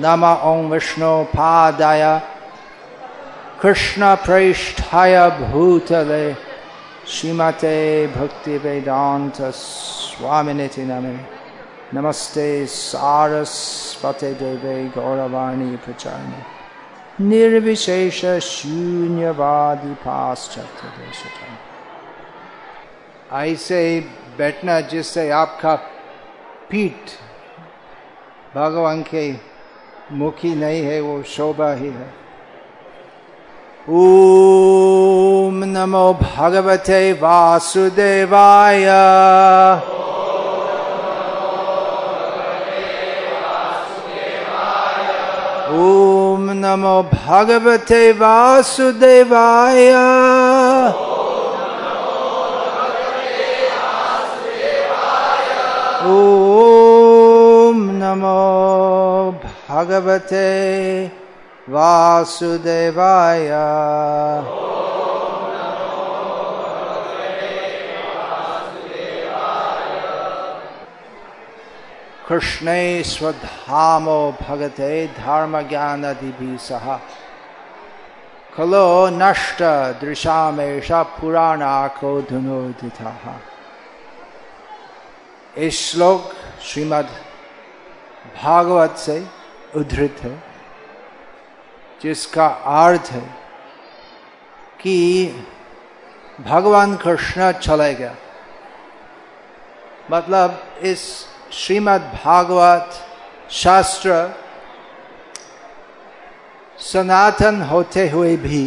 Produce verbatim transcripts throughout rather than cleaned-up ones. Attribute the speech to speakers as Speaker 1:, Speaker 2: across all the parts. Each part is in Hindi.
Speaker 1: नमः ओं विष्णुपादाय कृष्ण प्रेष्ठाय भूतले श्रीमते भक्तिवेदांत स्वामिनिति नामिने नमस्ते सारस्वते देवे गौरवाणी प्रचारिणे निर्विशेष शून्यवादी पाश्चात्य देशतारिणे। ऐसे बैठना जिससे आपका पीठ भगवान के मुखी नहीं है, वो शोभा ही है। ओम नमो भगवते वासुदेवाय। ओम नमो भगवते वासुदेवाय। ओम नमो भगवते वासुदेवाय। कृष्णे स्वधामो भगते धर्म ज्ञानादिभिः सह खलो नष्ट दृशामेष पुराणाको धुनोदितः। इस श्लोक श्रीमद् भागवत से उद्धृत है, जिसका अर्थ है कि भगवान कृष्ण चले गया। मतलब इस श्रीमद् भागवत शास्त्र सनातन होते हुए भी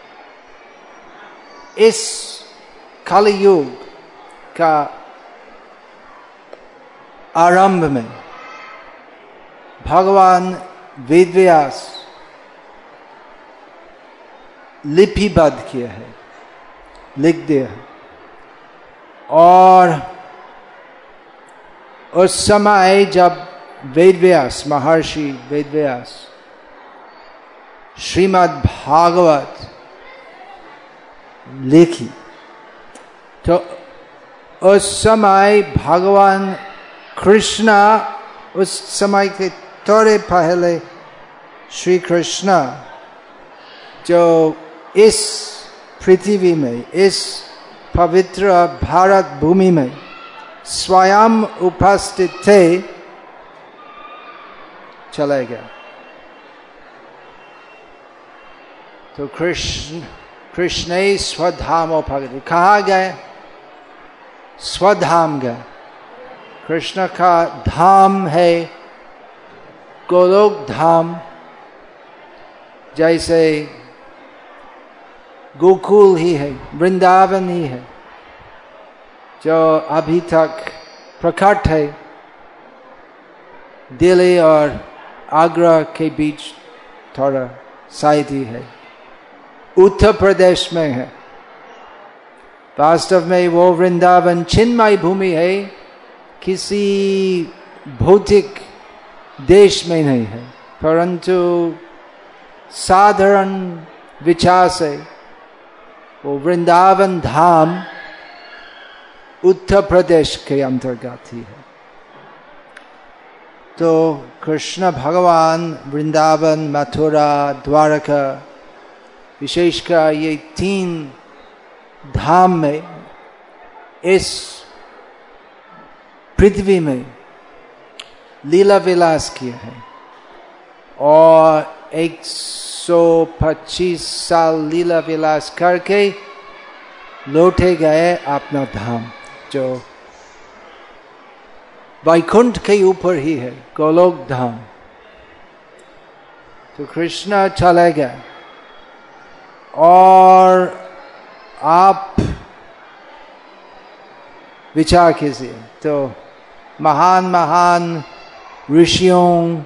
Speaker 1: इस कलियुग का आरंभ में भगवान वेदव्यास लिपिबद्ध किया है, लिख दिया है। और उस समय जब वेदव्यास महर्षि वेदव्यास श्रीमद् भागवत लिखी, तो उस समय भगवान कृष्ण, उस समय के थोड़े पहले श्री कृष्ण जो इस पृथ्वी में, इस पवित्र भारत भूमि में स्वयं उपस्थित थे, चले गया। तो कृष्ण कृष्ण स्वधामो भगते, कहाँ गए? स्वधाम गए। कृष्ण का धाम है गोलोक धाम। जैसे गोकुल ही है, वृंदावन ही है, जो अभी तक प्रकट है दिल्ली और आगरा के बीच, थोड़ा साइड ही है, उत्तर प्रदेश में है। वास्तव में वो वृंदावन चिन्मय भूमि है, किसी भौतिक देश में नहीं है, परंतु साधारण विचार से वो वृंदावन धाम उत्तर प्रदेश के अंतर्गत ही है। तो कृष्ण भगवान वृंदावन, मथुरा, द्वारका, विशेषकर ये तीन धाम में, इस पृथ्वी में लीला विलास किए हैं। और एक सौ पच्चीस साल लीला विलास करके लौटे गए अपना धाम, जो वैकुंठ के ऊपर ही है, गोलोक धाम। तो कृष्ण चले गए। और आप विचार कीजिए, तो महान महान ऋषियों,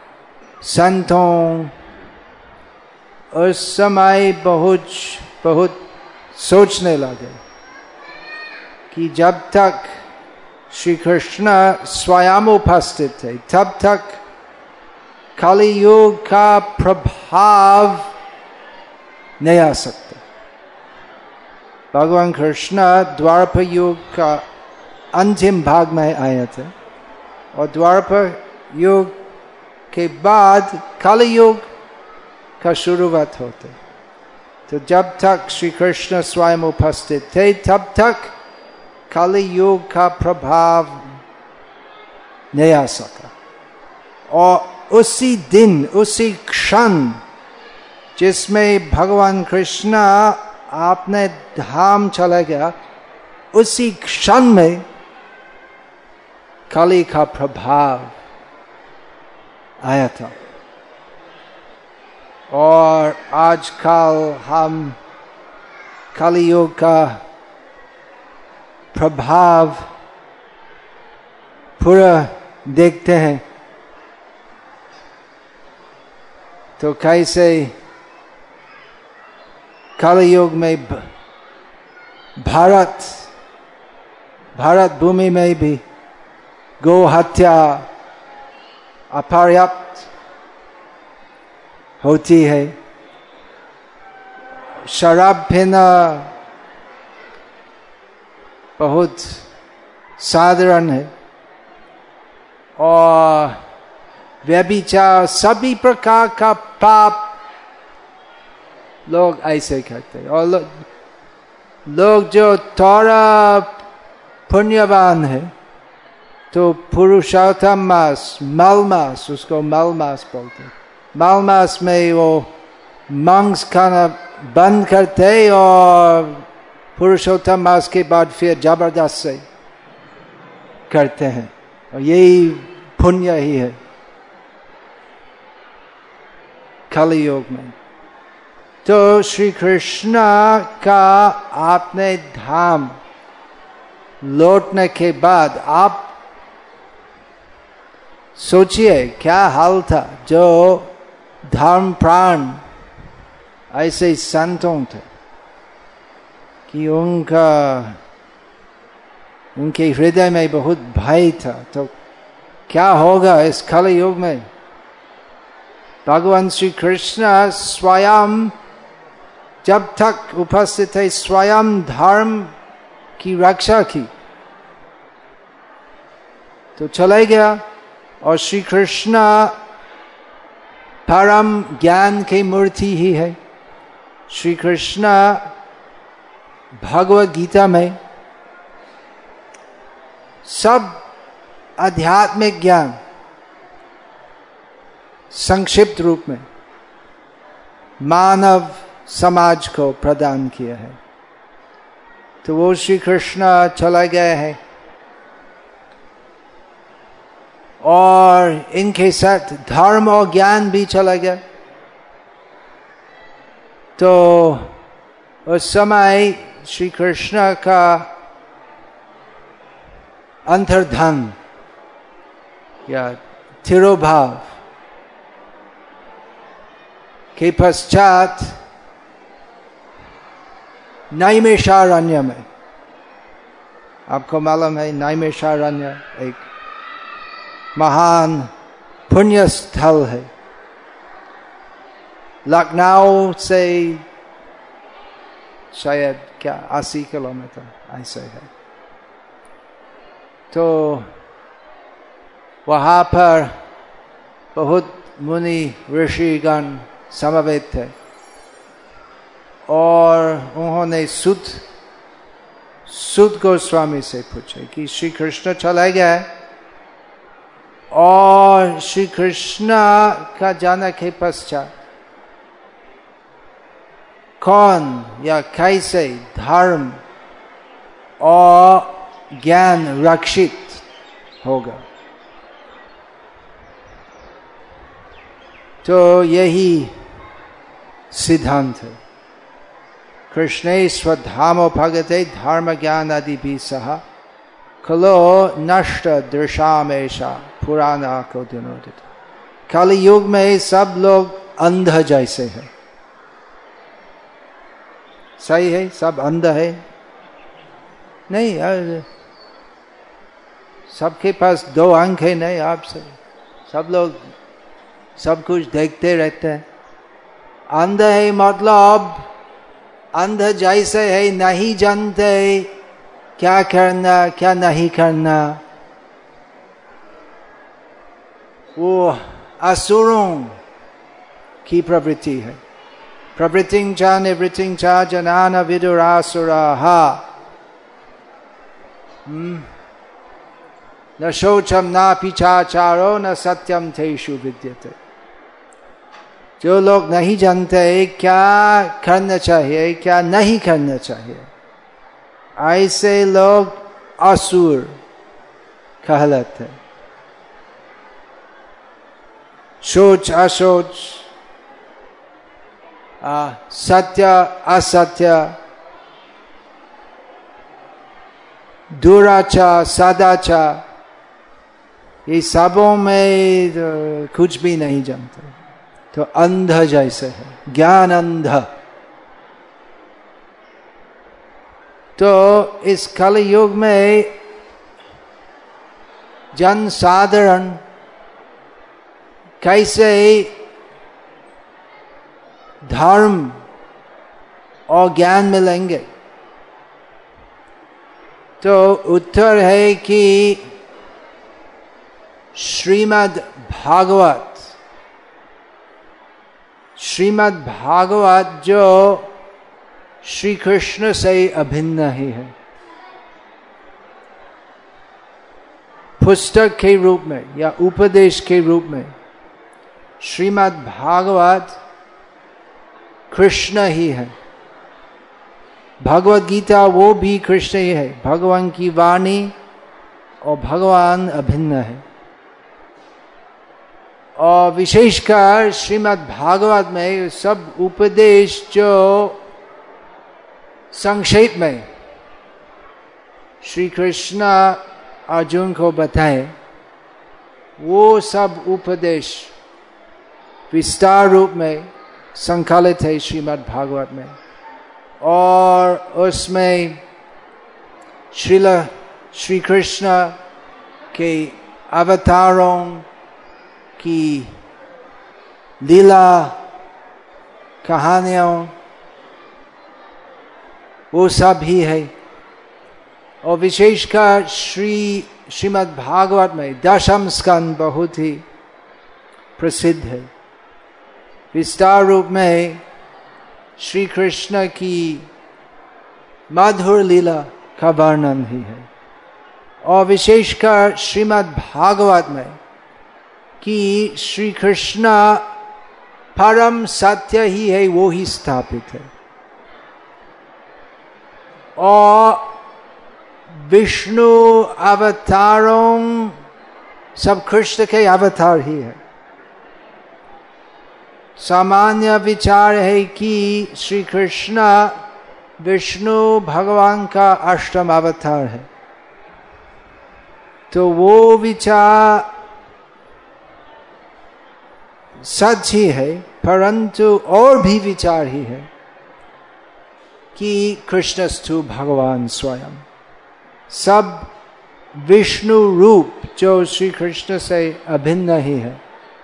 Speaker 1: संतों उस समय बहुत बहुत सोचने लगे कि जब तक श्री कृष्ण स्वयं उपस्थित थे, तब तक कलियुग का प्रभाव नहीं आ सकता। भगवान कृष्ण द्वापर युग का अंतिम भाग में आए थे, और द्वापर युग के बाद कलयुग का शुरुआत होते। तो जब तक श्री कृष्ण स्वयं उपस्थित थे तब तक कलयुग का प्रभाव नहीं आ सका। और उसी दिन, उसी क्षण जिसमें भगवान कृष्ण आपने धाम चला गया, उसी क्षण में कली का प्रभाव आया था। और आजकल हम कलियुग का प्रभाव पूरा देखते हैं। तो कैसे कलियुग में भारत भारत भूमि में भी गौ हत्या अपर्याप्त होती है, शराब पीना बहुत साधारण है, और व्यभिचार, सभी प्रकार का पाप लोग ऐसे करते हैं। और लो, लोग जो थोड़ा पुण्यवान है तो पुरुषोत्तम मास, मल मास, उसको मल मास बोलते हैं, मल मास में वो मांस खाना बंद करते और पुरुषोत्तम मास के बाद फिर जबरदस्त से करते हैं, और यही पुण्य ही है कलियुग में। तो श्री कृष्ण का आपने धाम लौटने के बाद आप सोचिए क्या हाल था। जो धर्म प्राण ऐसे संतों थे कि उनका उनके हृदय में बहुत भय था, तो क्या होगा इस कलयुग में। भगवान श्री कृष्ण स्वयं जब तक उपस्थित थे, स्वयं धर्म की रक्षा की, तो चले गया। और श्री कृष्ण परम ज्ञान की मूर्ति ही है। श्री कृष्ण भगवद गीता में सब आध्यात्मिक ज्ञान संक्षिप्त रूप में मानव समाज को प्रदान किया है। तो वो श्री कृष्ण चला गए हैं, और इनके साथ धर्म और ज्ञान भी चला गया। तो उस समय श्री कृष्ण का अंतर्धान या तिरोभाव के पश्चात नैमिषारण्य में, आपको मालूम है नैमिषारण्य एक महान पुण्य स्थल है, लखनऊ से शायद क्या अस्सी किलोमीटर ऐसे है। तो वहाँ पर बहुत मुनि ऋषिगण समवेत थे, और उन्होंने सुत सुत गोस्वामी से पूछा कि श्री कृष्ण चले गए, और श्री कृष्ण का जाने के पश्चात कौन या कैसे धर्म और ज्ञान रक्षित होगा। तो यही सिद्धांत है। कृष्णे स्वधामो भगते धर्म ज्ञान आदि भी सहा खलो नष्ट दृशामेशा पुराना को दिनोदित। कलयुग में सब लोग अंध जैसे हैं। सही है, सब अंध है नहीं, सबके पास दो आंख है नहीं, आपसे सब लोग सब कुछ देखते रहते हैं। अंध है मतलब अंध जैसे है, नहीं जानते क्या करना क्या नहीं करना। वो असुरों की प्रवृत्ति है। प्रवृत्तिं च निवृत्तिं च जनान विदुरासुराः न शौचम न पिचाचारो न सत्यम तेषु विद्यते। जो लोग नहीं जानते क्या करना चाहिए क्या नहीं करना चाहिए, ऐसे लोग असुर कहलाते। शौच अशौच, सत्य असत्य, दुराचार सदाचार, ये सबों में कुछ भी नहीं जानते, तो अंध जैसे है, ज्ञान अंध। तो इस कलयुग में जन साधारण कैसे धर्म और ज्ञान मिलेंगे? तो उत्तर है कि श्रीमद् भागवत श्रीमद् भागवत जो श्री कृष्ण से अभिन्न ही है। पुस्तक के रूप में या उपदेश के रूप में श्रीमद् भागवत कृष्ण ही है। भगवद गीता वो भी कृष्ण ही है। भगवान की वाणी और भगवान अभिन्न है। और विशेषकर श्रीमद् भागवत में सब उपदेश जो संक्षेप में श्री कृष्ण अर्जुन को बताए, वो सब उपदेश विस्तार रूप में संकलित है श्रीमद् भागवत में। और उसमें श्रील श्री कृष्ण के अवतारों की लीला कहानियों वो सब ही है। और विशेषकर श्री श्रीमद् भागवत में दशम स्कंद बहुत ही प्रसिद्ध है। विस्तार रूप में श्री कृष्ण की मधुर लीला का वर्णन ही है। और विशेषकर श्रीमद् भागवत में कि श्री कृष्ण परम सत्य ही है, वो ही स्थापित है। और विष्णु अवतारों सब कृष्ण के अवतार ही है। सामान्य विचार है कि श्री कृष्ण विष्णु भगवान का अष्टम अवतार है। तो वो विचार सच ही है, परंतु और भी विचार ही है कि कृष्णस्तु भगवान स्वयं। सब विष्णु रूप जो श्री कृष्ण से अभिन्न ही है।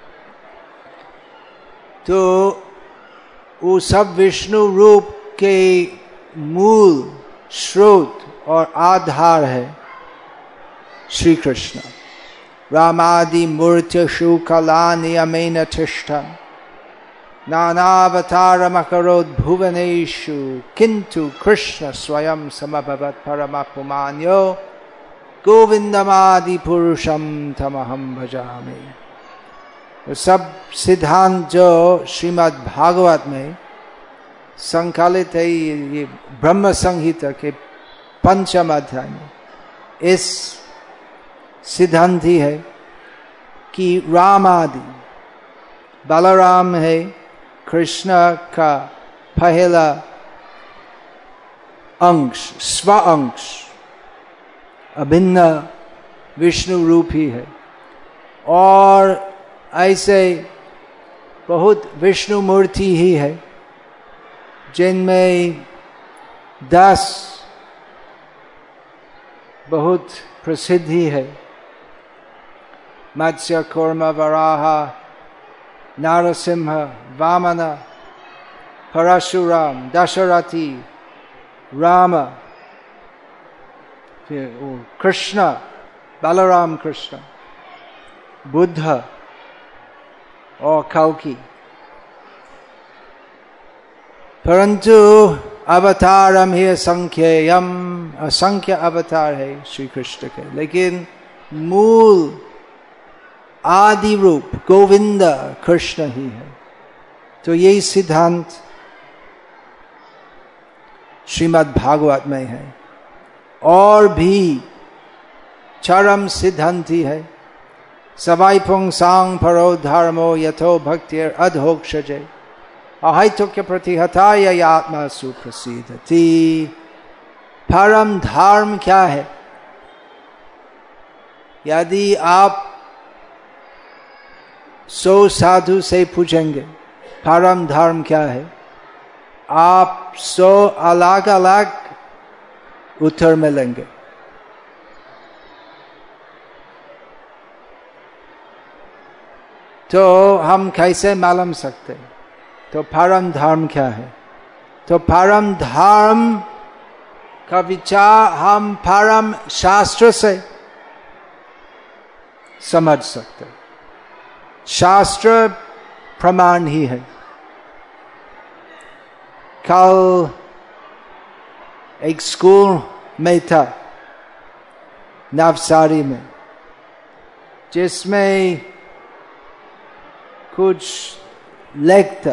Speaker 1: तो वो सब विष्णु रूप के मूल स्रोत और आधार है श्री कृष्ण। रामादि मूर्तिषु कला नियमेन तिष्ठन् नानावतारमकरोत् भुवनेषु किंतु कृष्ण स्वयं समभवत् परमपुमान्यो गोविंदमादि पुरुषम तमहं भजामि। तो सब सिद्धांत जो श्रीमद् भागवत में संकलित है, ये ब्रह्म संहिता के पंचम अध्याय में इस सिद्धांत ही है कि राम आदि, बलराम है कृष्ण का पहला अंश, स्व अंश, अभिन्न विष्णु रूप ही है। और ऐसे बहुत विष्णु मूर्ति ही है जिनमें दस बहुत प्रसिद्ध ही है। मत्स्य कूर्म वराह नारसिंह वामन परशुराम दशरथी राम, फिर कृष्ण बलराम कृष्ण, बुद्ध, और कल्कि, परंतु अवतारम ही असंख्यम, असंख्य अवतार है श्री कृष्ण के, लेकिन मूल आदि रूप गोविंद कृष्ण ही है। तो यही सिद्धांत श्रीमद् भागवत में है। और भी चरम सिद्धांति है, सवाई पुंसांग परो धर्मो यथो भक्तिर अधोक्षजे अहैतुक्य प्रतिहताय आत्मा सुप्रसिद्धति। परम धर्म क्या है? यदि आप सौ साधु से पूछेंगे परम धर्म क्या है, आप सौ अलग अलग उत्तर मिलेंगे। तो हम कैसे मालूम सकते? तो परम धर्म क्या है? तो परम धर्म का विचार हम परम शास्त्र से समझ सकते। शास्त्र प्रमाण ही है। कल एक स्कूल में था नवसारी में, जिसमें कुछ लिखता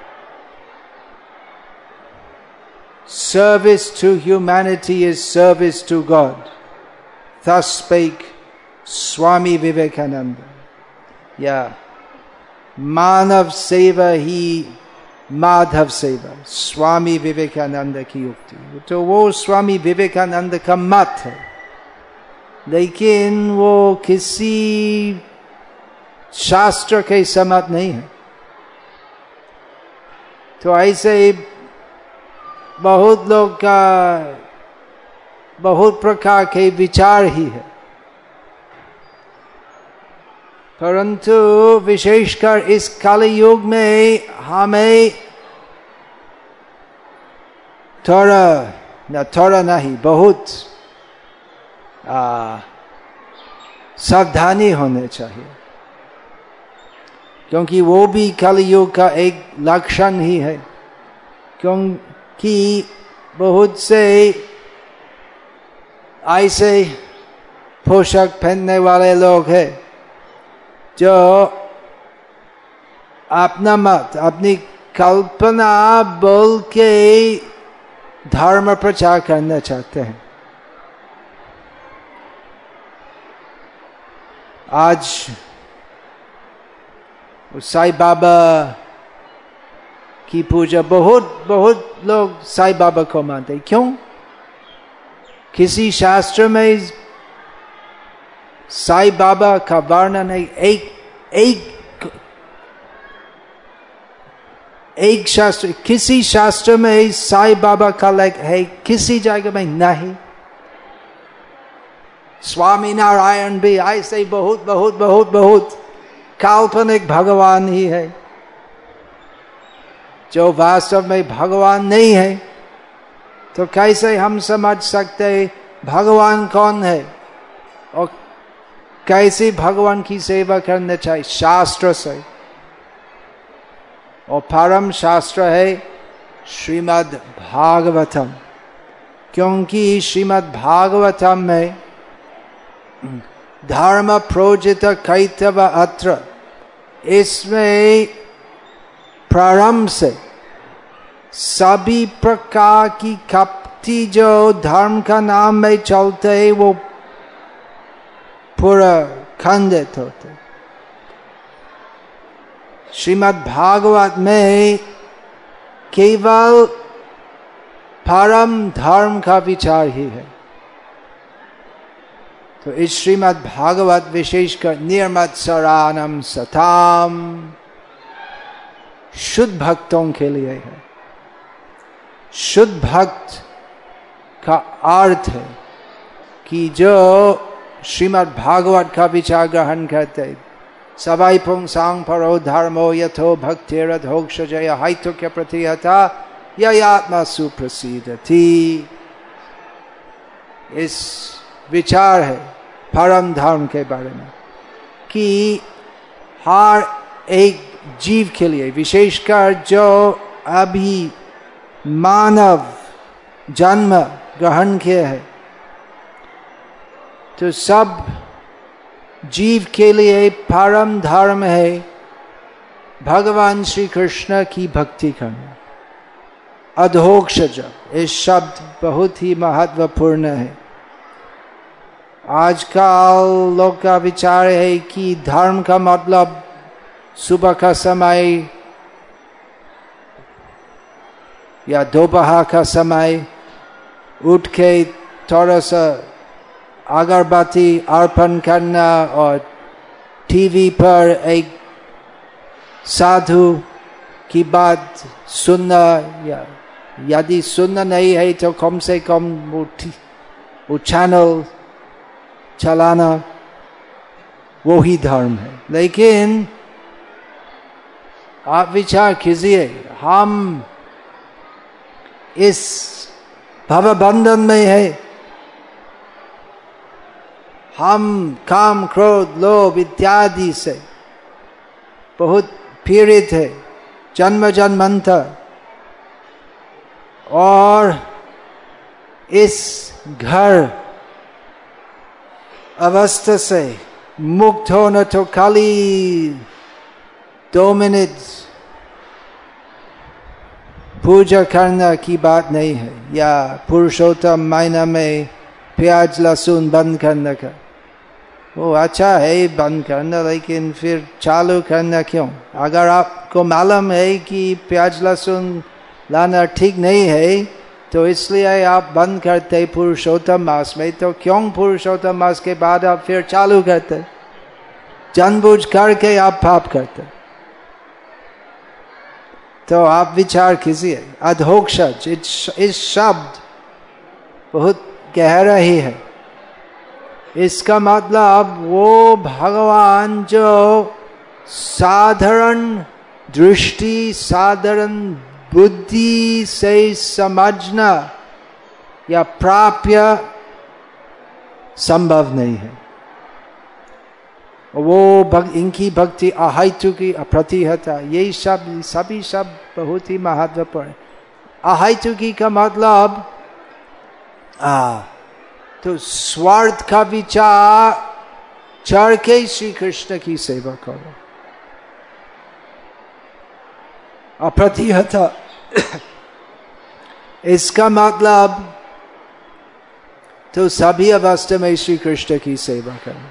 Speaker 1: service to humanity is service to God. Thus spake Swami Vivekananda. या मानव सेवा ही माधव सेवा, स्वामी विवेकानंद की उक्ति। तो वो स्वामी विवेकानंद का मत है, लेकिन वो किसी शास्त्र के सम्मत नहीं है। तो ऐसे बहुत लोग का बहुत प्रकार के विचार ही है, परंतु विशेषकर इस कलयुग में हमें थोड़ा न थोड़ा नहीं बहुत आ, सावधानी होने चाहिए, क्योंकि वो भी कलयुग का एक लक्षण ही है। क्योंकि बहुत से ऐसे पोशाक पहनने वाले लोग हैं जो अपना मत, अपनी कल्पना बोल के धर्म प्रचार करना चाहते हैं। आज साईं बाबा की पूजा बहुत बहुत लोग साईं बाबा को मानते हैं। क्यों? किसी शास्त्र में साईं बाबा का वर्णन है, एक एक एक शास्त्र, किसी शास्त्र में साईं बाबा का लेख है, किसी जगह में नहीं। स्वामी नारायण भी ऐसे बहुत बहुत बहुत बहुत काल्पनिक भगवान ही है, जो वास्तव में भगवान नहीं है। तो कैसे हम समझ सकते भगवान कौन है और कैसे भगवान की सेवा करना चाहिए? शास्त्र से। और परम शास्त्र है श्रीमद् भागवतम, क्योंकि श्रीमद् भागवतम में धर्म प्रोजित कैतव अत्र, इसमें प्रारंभ से सभी प्रकार की कपटी जो धर्म का नाम में चलते हैं वो पूरा खंडित होते। श्रीमद् भागवत में केवल परम धर्म का विचार ही है। तो इस श्रीमद् भागवत विशेषकर निर्मत्सरानम सताम शुद्ध भक्तों के लिए है। शुद्ध भक्त का अर्थ है कि जो श्रीमद् भागवत का विचार ग्रहण करते, सवाई पुंसांग परो धर्मो यथो भक्तिरधोक्षजय हैतुक्य प्रतिहता यह आत्मा सुप्रसिद्धति। इस विचार है परम धर्म के बारे में कि हर एक जीव के लिए, विशेषकर जो अभी मानव जन्म ग्रहण किए है, तो सब जीव के लिए परम धर्म है भगवान श्री कृष्ण की भक्ति करना। अधोक्षज, इस शब्द बहुत ही महत्वपूर्ण है। आजकल लोग का विचार है कि धर्म का मतलब सुबह का समय या दोपहर का समय उठ के थोड़ा सा अगरबत्ती अर्पण करना और टीवी पर एक साधु की बात सुनना, या यदि सुनना नहीं है तो कम से कम वो, वो चैनल चलाना, वो ही धर्म है। लेकिन आप विचार कीजिए, हम इस भवबंधन में है, हम काम क्रोध लोभ इत्यादि से बहुत पीड़ित है जन्म जन्मांतर, और इस घर अवस्था से मुक्त होना तो खाली दो मिनट पूजा करना की बात नहीं है, या पुरुषोत्तम महीना में प्याज लहसुन बंद करने का। वो अच्छा है बंद करना, लेकिन फिर चालू करना क्यों? अगर आपको मालूम है कि प्याज लहसुन लाना ठीक नहीं है, तो इसलिए आप बंद करते पुरुषोत्तम मास में, तो क्यों पुरुषोत्तम मास के बाद आप फिर चालू करते? जानबूझ करके आप पाप करते। तो आप विचार कीजिए, अधोक्षज, इस शब्द बहुत गहरा ही है। इसका मतलब वो भगवान जो साधारण दृष्टि साधारण बुद्धि से समझना या प्राप्य संभव नहीं है, वो भग, इनकी भक्ति अहेतुकी अप्रतिहता, यही शब्द सभी शब्द बहुत ही महत्वपूर्ण। अहेतुकी का मतलब आ तो स्वार्थ का विचार चढ़ के श्री कृष्ण की सेवा करो। अप्रतिहता इसका मतलब तो सभी अवस्था में श्री कृष्ण की सेवा करो।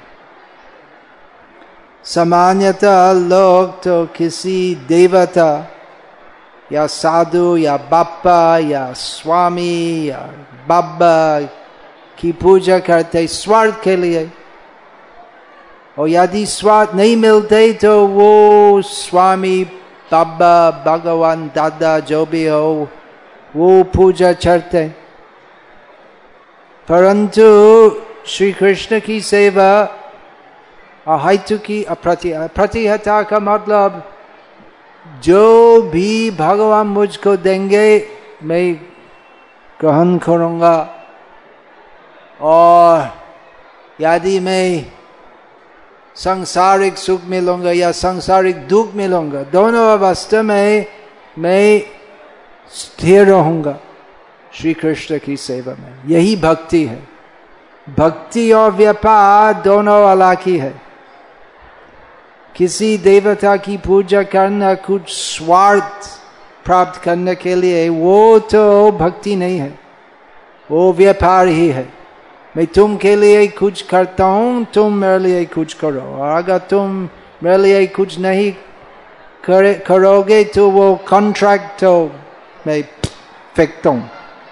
Speaker 1: सामान्यतः लोग तो किसी देवता या साधु या बाप्पा या स्वामी या बाबा की पूजा करते स्वार्थ के लिए, और यदि स्वार्थ नहीं मिलते तो वो स्वामी बाबा भगवान दादा जो भी हो वो पूजा करते। परंतु श्री कृष्ण की सेवा अहेतुकी अप्रतिहता का मतलब जो भी भगवान मुझको देंगे मैं ग्रहण करूँगा, और यदि मैं सांसारिक सुख मिलूंगा या सांसारिक दुख मिलूंगा, दोनों अवस्था में मैं स्थिर रहूंगा श्री कृष्ण की सेवा में। यही भक्ति है। भक्ति और व्यापार दोनों अलग ही है। किसी देवता की पूजा करना कुछ स्वार्थ प्राप्त करने के लिए, वो तो भक्ति नहीं है, वो व्यापार ही है। मैं तुम के लिए कुछ करता हूँ, तुम मेरे लिए कुछ करो, और अगर तुम मेरे लिए कुछ नहीं करे करोगे तो वो कॉन्ट्रैक्ट तो मैं फेंकता हूँ।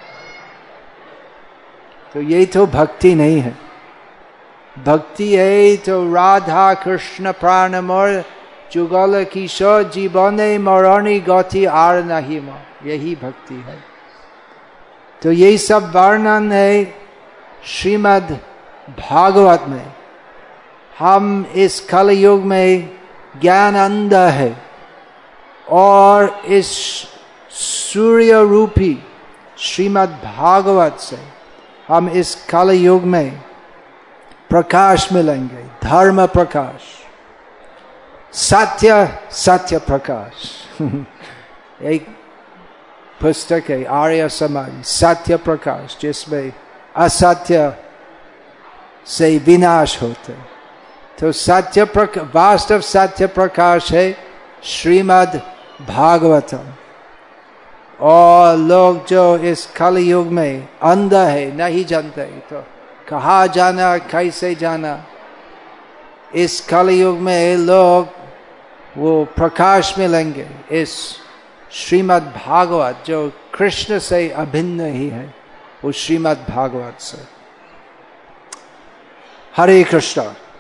Speaker 1: तो ये तो भक्ति नहीं है। भक्ति है तो राधा कृष्ण प्राण मोर जुगल किशोर जीवने मरणी गति आर नहीं मोर, यही भक्ति है। तो यही सब वर्णन है श्रीमद् भागवत में। हम इस कलयुग में ज्ञान अंधा है, और इस सूर्य रूपी श्रीमद् भागवत से हम इस कलयुग में प्रकाश मिलेंगे, धर्म प्रकाश। सत्य सत्य प्रकाश एक पुस्तक है आर्य समाज सत्य प्रकाश, जिसमें असत्य से विनाश होते। तो सत्य प्रकाश, वास्तव सत्य प्रकाश है श्रीमद् भागवतम। और लोग जो इस कलयुग में अंधा है, नहीं जानते, तो कहाँ जाना, कैसे जाना। इस कलयुग में लोग वो प्रकाश मिलेंगे इस श्रीमद् भागवत, जो कृष्ण से अभिन्न ही है, वो श्रीमद् भागवत से। हरे कृष्ण।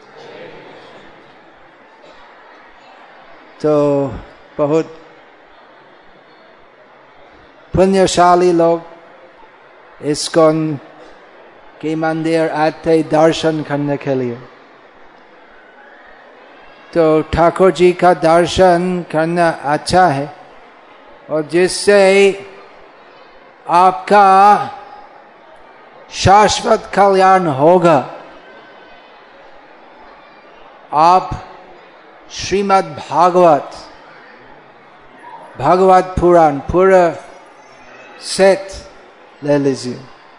Speaker 1: तो बहुत पुण्यशाली लोग इस्कॉन के मंदिर आते दर्शन करने के लिए। तो ठाकुर जी का दर्शन करना अच्छा है, और जिससे आपका शाश्वत कल्याण होगा। आप श्रीमद् भागवत, भागवत पुराण पूरा सेट ले लीजिए।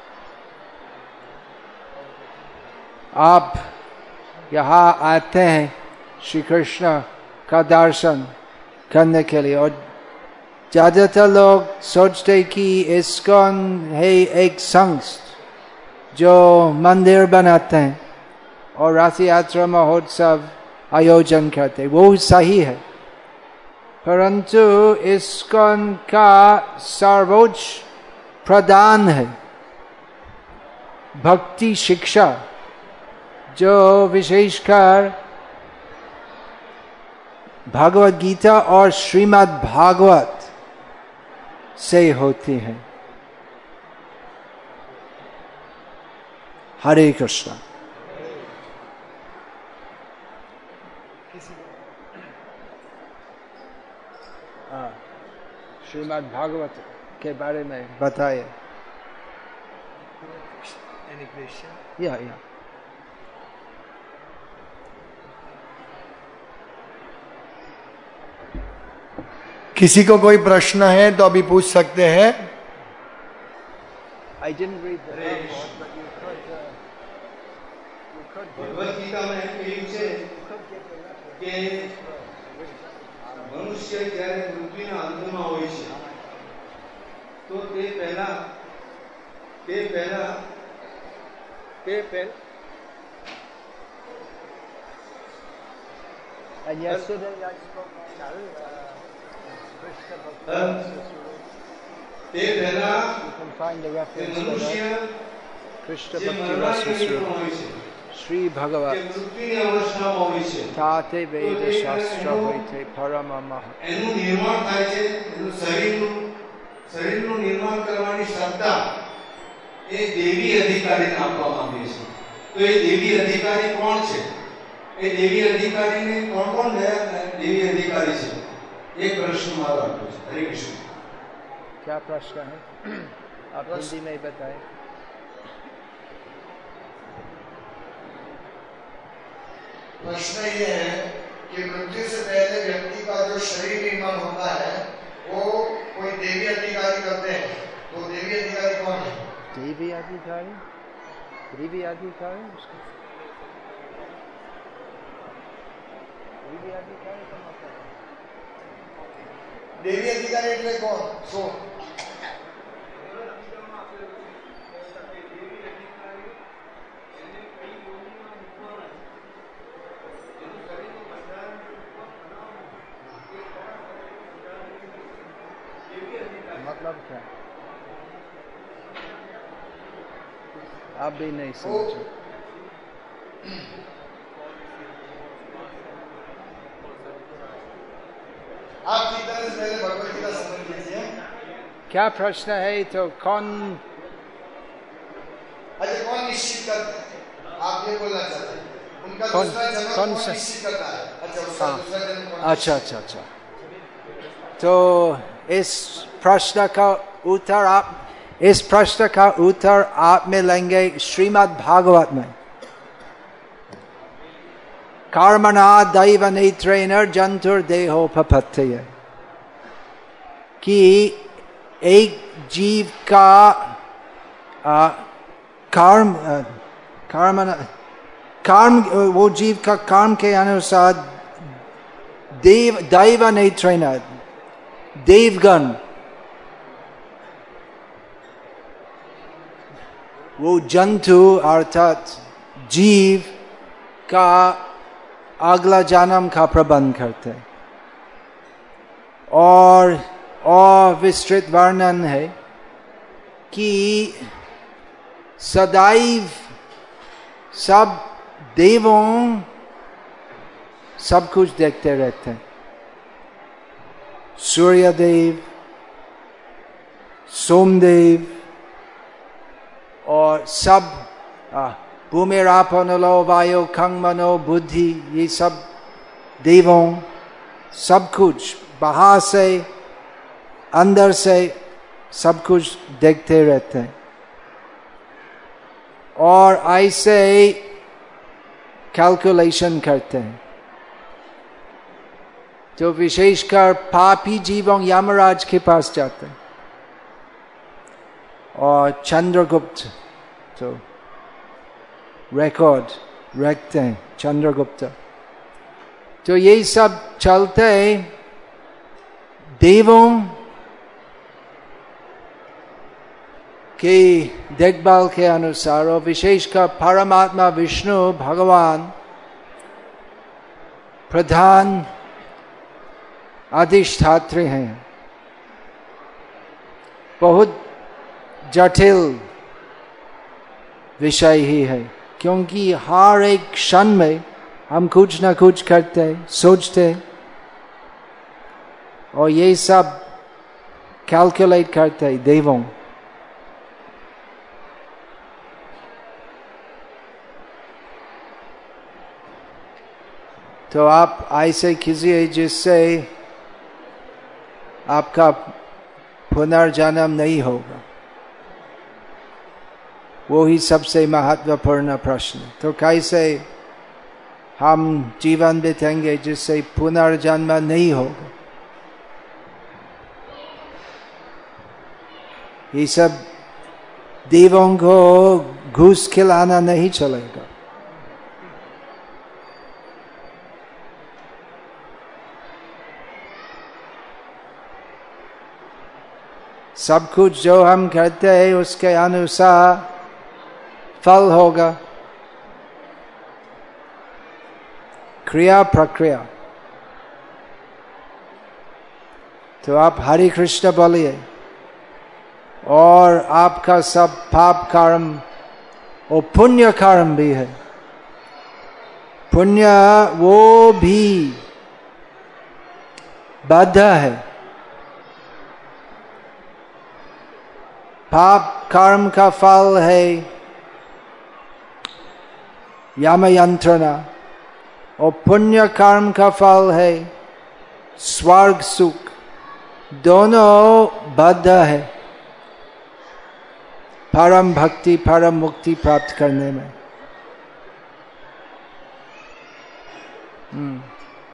Speaker 1: आप यहाँ आते हैं श्री कृष्ण का दर्शन करने के लिए, और ज्यादातर लोग सोचते कि इस्कॉन है एक संस्था जो मंदिर बनाते हैं और रथ यात्रा महोत्सव आयोजन करते, वो सही है। परंतु इस्कॉन का सर्वोच्च प्रदान है भक्ति शिक्षा, जो विशेषकर भगवद गीता और श्रीमद् भागवत से होती है। हरे कृष्ण। श्रीमद् भागवत के बारे में बताइए। या या
Speaker 2: किसी को कोई प्रश्न है तो अभी पूछ सकते हैं।
Speaker 1: I didn't read the report, but you could, uh, you could
Speaker 3: Bhagavad Gita में કહ્યું છે કે મનુષ્ય જ્યારે મૃત્યુના અંતમાં હોય છે તો તે પહેલા તે પહેલા તે પહેલા
Speaker 1: And yesterday I spoke on
Speaker 3: તે પહેલા
Speaker 1: you can find the
Speaker 3: તે
Speaker 1: reference
Speaker 3: મનુષ્ય
Speaker 1: Krishna
Speaker 3: જે
Speaker 1: Bhakti
Speaker 3: મરવા
Speaker 1: Rasa
Speaker 3: નિમિત્તમાં હોય છે
Speaker 1: Shri
Speaker 3: કે
Speaker 1: Bhagavat
Speaker 3: મૃત્યુની અવસ્થામાં હોય છે
Speaker 1: Tate Veda
Speaker 3: તે
Speaker 1: Shastra
Speaker 3: એનું-
Speaker 1: Hoite Parama Maha.
Speaker 3: એનું નિર્માણ થાય છે, એનું શરીરનું શરીરનું નિર્માણ કરવાની સત્તા એ દેવી અધિકારીને આપવામાં આવી છે। તો એ દેવી અધિકારી કોણ છે? એ દેવી અધિકારીને કોણ કોણ ગયા દેવી અધિકારી છે? એક પ્રશ્ન મારો આપ્યો છે। હરે કૃષ્ણ।
Speaker 1: क्या प्रश्न है? आप हिंदी में बताएं।
Speaker 2: प्रश्न ये है कि मृत्यु से पहले व्यक्ति का जो शरीर निर्माण होता है वो कोई देवी अधिकारी करते हैं, तो देवी अधिकारी कौन है?
Speaker 1: देवी अधिकारी, देवी अधिकारी उसका देवी अधिकारी का मतलब
Speaker 2: देवी अधिकारी એટલે કોણ? શું?
Speaker 1: मतलब क्या? आप भी नहीं समझे।
Speaker 2: आप कीर्तन से पहले भगवत गीता समझ लीजिए।
Speaker 1: क्या प्रश्न है? तो कौन
Speaker 2: अच्छा, कौन निश्चित करता है? आप ये बोलना चाहते हैं उनका
Speaker 1: कौन-
Speaker 2: दूसरा जन्म
Speaker 1: कौन
Speaker 2: कौन
Speaker 1: सा-
Speaker 2: निश्चित करता है? अच्छा, उसका
Speaker 1: हाँ।
Speaker 2: दूसरा जन्म कौन
Speaker 1: अच्छा अच्छा अच्छा तो इस प्रश्न का उत्तर आप इस प्रश्न का उत्तर आप मिलेंगे श्रीमद् भागवत में। कर्मणा दैव नेत्रेण जंतुर्देहोपपत्तये, कि एक जीव का आ, कर्म कर्म कर्म वो जीव का कर्म के अनुसार देव दैव नेत्रेण, देवगण वो जंतु अर्थात जीव का अगला जन्म का प्रबंध करते, और और विस्तृत वर्णन है कि सदैव सब देवों सब कुछ देखते रहते हैं। सूर्य देव, सोमदेव और सब भूमिरापो नलो वायु खंग मनो बुद्धि, ये सब देवों सब कुछ बाहर से अंदर से सब कुछ देखते रहते हैं, और ऐसे कैलकुलेशन करते हैं। तो विशेषकर पापी जीवों यमराज के पास जाते हैं, और चंद्रगुप्त तो रिकॉर्ड रखते हैं, चंद्रगुप्त। तो ये सब चलते देवों के देखभाल के अनुसार, और विशेषकर परमात्मा विष्णु भगवान प्रधान अधिष्ठात्री हैं। बहुत जटिल विषय ही है, क्योंकि हर एक क्षण में हम कुछ ना कुछ करते सोचते, और ये सब कैलकुलेट करते देवों। तो आप ऐसे कीजिए जिससे आपका पुनर्जन्म नहीं होगा, वो ही सबसे महत्वपूर्ण प्रश्न। तो कैसे हम जीवन बिताएंगे जिससे पुनर्जन्म नहीं होगा? ये सब देवों को घूस खिलाना नहीं चलेगा। सब कुछ जो हम करते हैं उसके अनुसार फल होगा, क्रिया प्रक्रिया। तो आप हरे कृष्ण बोलिए, और आपका सब पाप कर्म और पुण्य कर्म भी है। पुण्य वो भी बाध्य है, पाप कर्म का फल है यम यंत्रणा, और पुण्य कर्म का फल है स्वर्ग सुख। दोनों बाध्य है परम भक्ति परम मुक्ति प्राप्त करने में। हम्म